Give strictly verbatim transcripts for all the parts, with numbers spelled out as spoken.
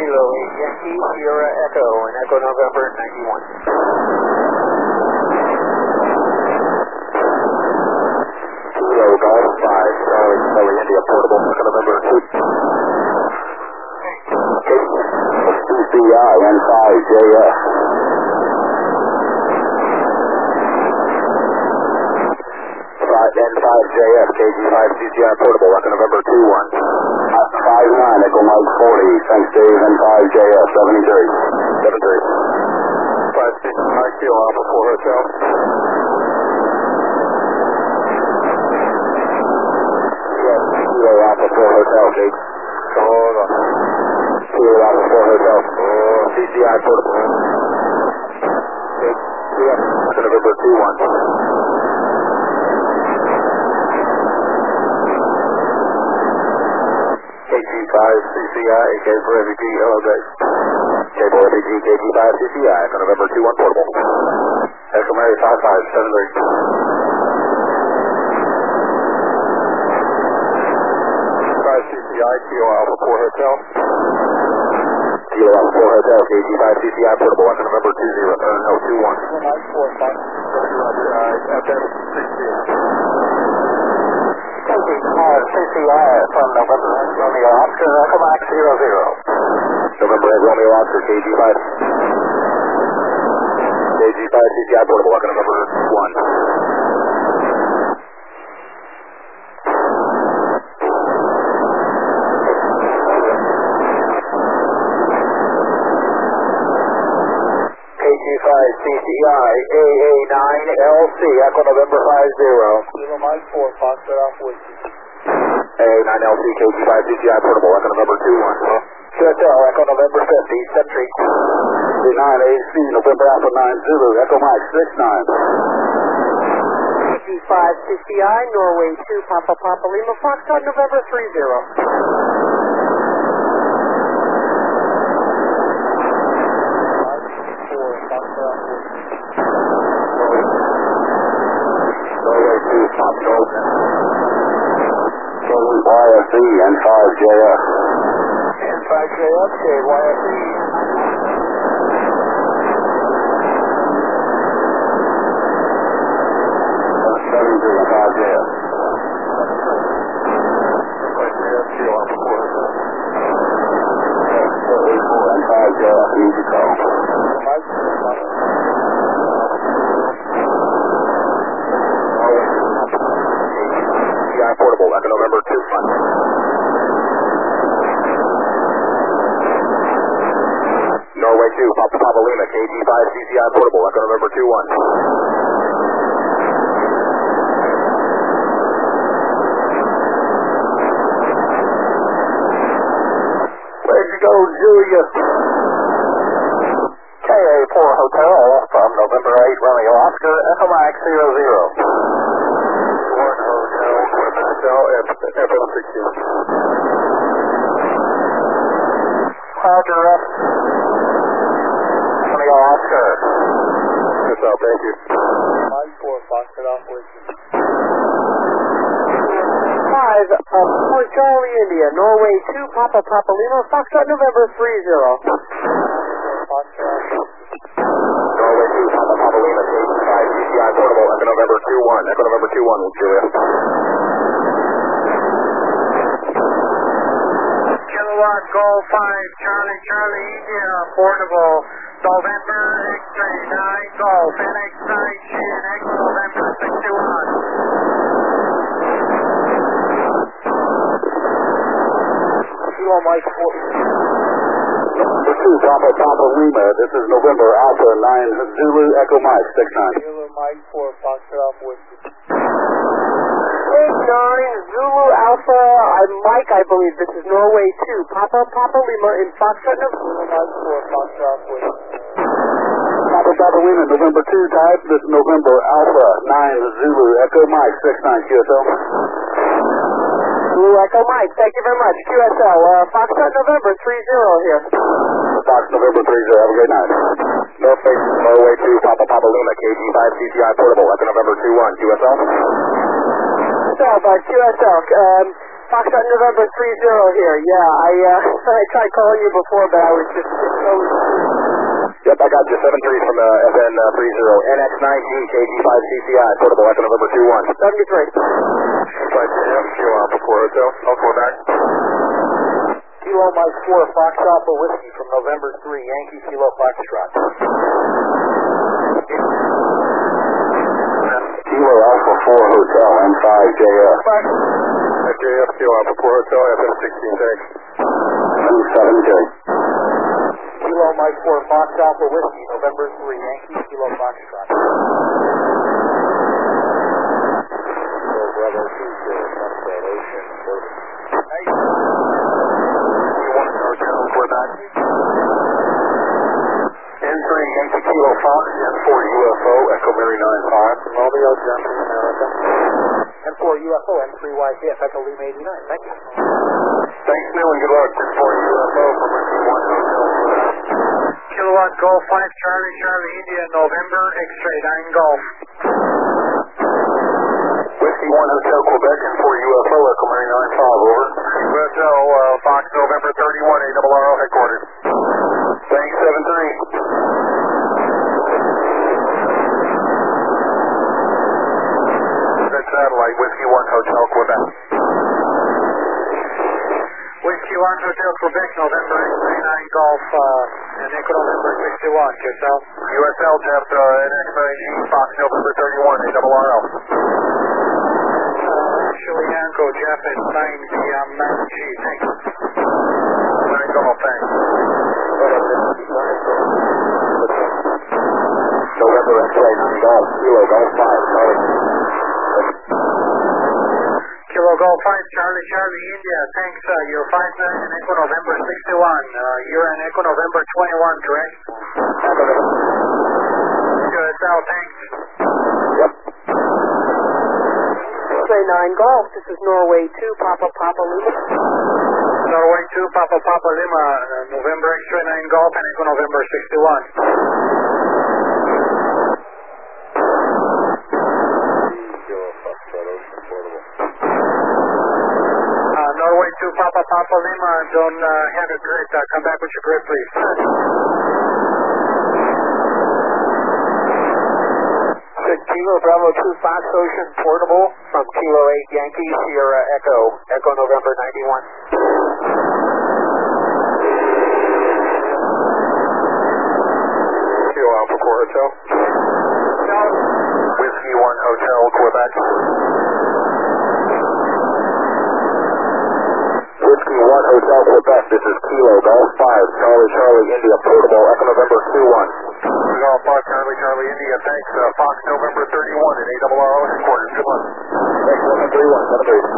Kilo eight Yankee Sierra Echo and Echo November ninety-one. Kilo Golf five Charlie Charlie India Portable Echo November two. C C I N five J F. N five J F, K G five C C I Portable, Echo November two one. five nine, Echo Mike forty, thanks Dave, N five J F, seventy-three. seventy-three. five C C I, Kilo Alpha four Hotel. Yes, Kilo Alpha four Hotel, Jake. Hold on. Kilo Alpha four Hotel. Oh, C C I Portable. Jake, yes, Echo November two one. K G five C C I, K four F P G, hello guys. K four F P G, K G five C C I, Echo November two one Portable. Echo Mary five five seven three. five C C I, Kilo Alpha four Hotel. Kilo Alpha four Hotel, K G five C C I Portable, Echo November two zero, uh, no, two one. five four five, F M sixteen. K G five C C I from November Romeo Oscar, Echo Max zero zero. November Romeo Oscar, K G five. K G five C C I Portable, Echo November one. K G five C C I A A nine L C, Echo November five zero. Kilo Mike four, Foxtrot Alpha Whiskey. A A nine L C, K G five C C I Portable, Echo November two one. Q S L, Echo November fifty, Century. C nine A C, November Alpha nine Zulu, Echo Mike six nine. K G five C C I, Norway two, Papa Papa Lima, Foxtrot November three zero. Norway two, Pop Golden. Y F E, N five J F. N five J F, K Y F E. seven three, N five J F. N five J F, Kilo Alpha four Hotel. four eight four, N five J F, easy call. Mike, C I Portable, Echo November two one. Norway two, Papa Papa Lima, K G five C C I Portable, Echo November two one. Where'd you go, Julia? K A four Hotel from November eight, Romeo Oscar, Echo Max zero zero. one Hotel, Hotel, F M sixteen. Roger up. Romeo Oscar. Yes, sir, thank you. Mike four, Foxtrot Alpha Whiskey. five, uh, for Charlie India, Norway two, Papa Papa Lima, Foxtrot November three zero. Foxtrot. Norway two, Papa Papa Lima, K G five C C I Portable, Echo November two one. Echo November two one, Julia. Kilowatt Golf five, Charlie Charlie India, Portable, November X-ray nine Golf, N X nine Shin, Echo November six two one. Kilo Mike four. Number two, Papa Papa Lima, this is November Alpha nine Zulu, Echo Mike six nine. Kilo Mike four, Foxtrot Alpha Whiskey. eight nine, Zulu Alpha, I'm Mike, I believe. This is Norway two, Papa Papa Lima in Foxtrot November. Kilo Mike four, Foxtrot Alpha Whiskey. Papa Papa Lima, November two type, this is November Alpha nine Zulu, Echo Mike six nine, Q S L. Zulu Echo Mike, thank you very much. Q S L, uh, Foxtrot November three zero here. Fox November three zero, have a great night. Norway, Norway two, Papa Papa Lima, K G five C C I Portable, Echo November two one, Q S L. So, uh, Q S L, um, Foxtrot November three zero here. Yeah, I uh, I tried calling you before, but I was just so... Yep, I got you. seven three from uh, F N three zero. N X nine G, K G five C C I, portable Echo November two one. seventy-three. five J F, Kilo Alpha four Hotel, Alpha back. Kilo Mike four, Foxtrot for Whiskey from November three, Yankee Kilo Foxtrot. Kilo Alpha four Hotel, N five J F. five J F, Kilo Alpha four Hotel, F N sixteen, thanks. two seven J. Kilo Mike four, Foxtrot for Whiskey, November three, Yankee Kilo Foxtrot. Kilo Bravo two zero, Sunset Ocean, Bourbon. Nice. You want to Hotel, we're back. N three, Yankee Kilo Fox, N four U F O, Echo Mary nine five. Romeo, Germany, America. N four U F O, N three Y J F, Echo Lima eighty-nine. Thank you. Thanks, Neil, and good luck. N four U F O from Whiskey one Hotel. Kilowatt Golf five Charlie Charlie India November X-ray nine Golf. Whiskey one Hotel Quebec, N four U F O, Echo Mary nine five, over. Hotel uh, Fox November thirty-one, A R R O headquarters. Thanks, seven three. Red Satellite, Whiskey one Hotel Quebec. Whiskey one Hotel Quebec November X-ray nine Golf uh, and Echo November sixty-one. Yourself? U S L Jeff, uh, N X nine G, Fox November thirty-one, A R R O. Chili Yanko Jeff at nine P M nine G. Thanks. nine Golf, thanks. November X-ray nine Golf, Kilo Golf five, Charlie. Kilo Golf five Charlie Charlie India. Thanks. Uh, you're five nine and Echo November sixty-one. Uh, you're in Echo November twenty-one, correct? U S L, thanks. Yep. X-ray nine Golf, this is Norway two, Papa Papa Lima. Norway two, Papa Papa Lima, uh, November X-ray nine Golf and Echo November sixty-one. Uh, Norway two, Papa Papa Lima, don't uh, have a grid. Uh, come back with your grid, please. Kilo Bravo two, Fox Ocean, portable from Kilo eight, Yankee Sierra Echo, Echo November ninety-one. Kilo Alpha four Hotel. Whiskey one Hotel Quebec. Whiskey one Hotel Quebec, this is Kilo Golf five, Charlie Charlie India, portable Echo November two one. Golf five Charlie Charlie India, thanks. Uh, Fox November thirty-one at A R R O headquarters. Good luck. Thanks, seven three one, seven three.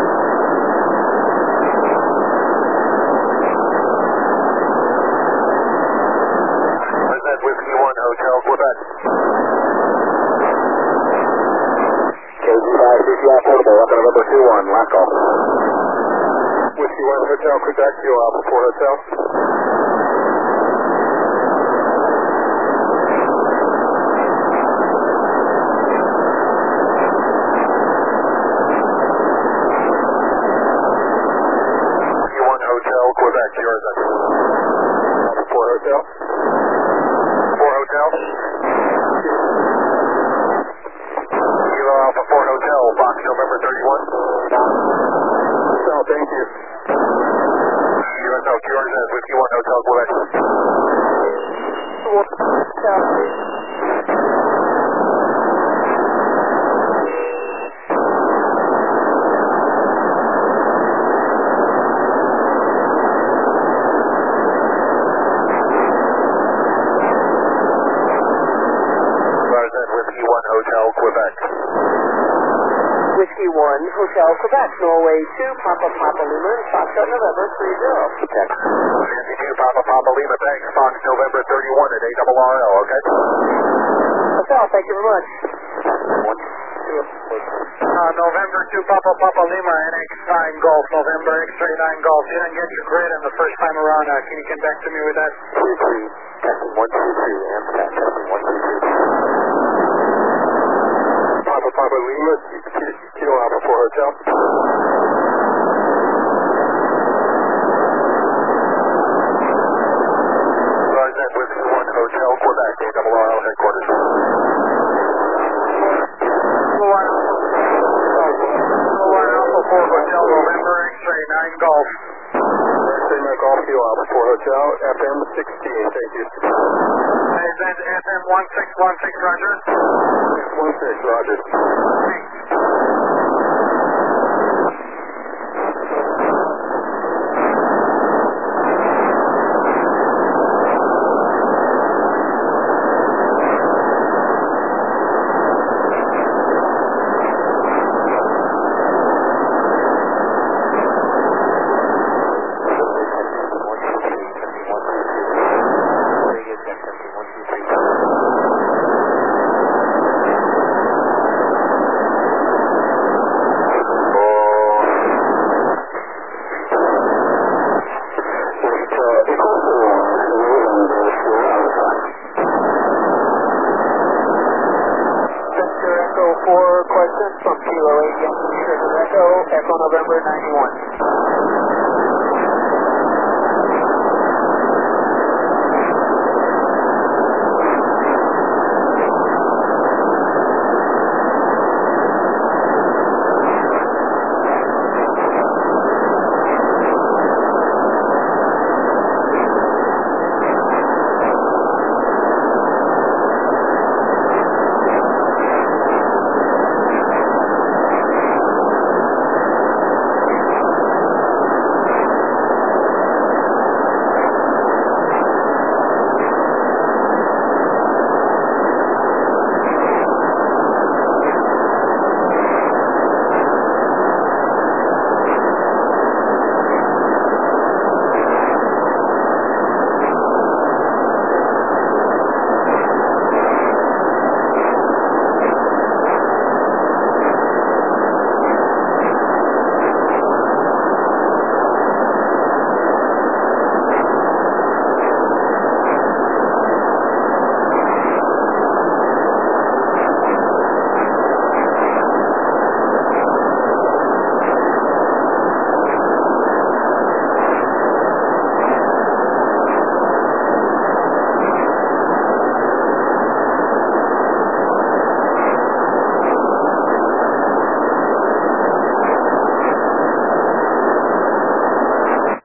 Present Whiskey one Hotel Quebec. K G five C C I, portable Echo November two one, last call. Whiskey one Hotel Quebec, Kilo Alpha four Hotel. Hotel, Quebec, yours. Alpha four Hotel. four Hotel. Kilo Alpha four Hotel, Fox November thirty-one. So, thank you. U S L, yours as Whiskey one Hotel, Quebec. Hotel, Quebec. Whiskey one, Hotel Quebec, Norway two, Papa Papa Lima, and Foxtrot November three zero. Check. Nancy two, Papa Papa Lima, thanks. Fox November thirty-one at A R R O, okay? Hotel, thank you very much. Uh, November two, Papa Papa Lima, N X nine Golf, November X-ray nine Golf. You didn't get your grid in the first time around. Uh, can you get back to me with that? two three, testing one two two, AMSAT, testing one two two. Papa Papa Lima, Kilo Alpha four Hotel. nine Golf. Sigma Golf Kilo Alpha four Hotel, F M sixteen, thank you. Is that F M one six one six, Roger? six one six, Roger. Thanks. Four questions from Kilo eight Yankee Sugar Echo, Echo November ninety-one.